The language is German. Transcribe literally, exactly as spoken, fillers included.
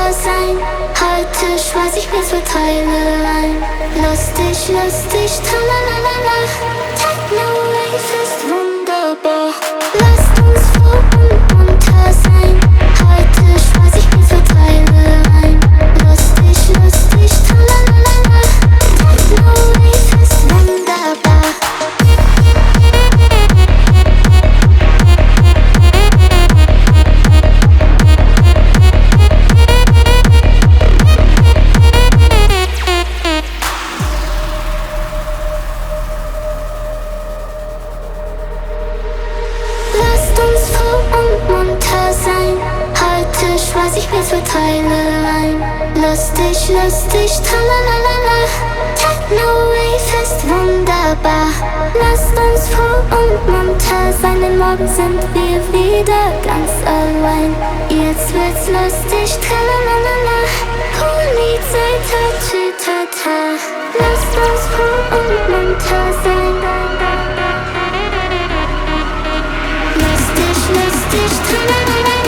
munter sein. Heute schweiß ich mir zwei Teile ein. Lustig, lustig, tralalala. Techno Rave ist wunderbar. Lasst uns froh und munter sein. Heute schweiß ich mir zwei Teile ein. Lustig, lustig, tralalala. Techno Rave ist wunderbar. Schweiß ich mir zwei Teile ein. Lustig, lustig, tralalala. Techno Rave ist wunderbar. Lasst uns froh und munter sein, denn morgen sind wir wieder ganz allein. Jetzt wird's lustig, tralalala. Polizei, ta, ta, ta. Lasst uns froh und munter sein. Lustig, lustig, tralalala.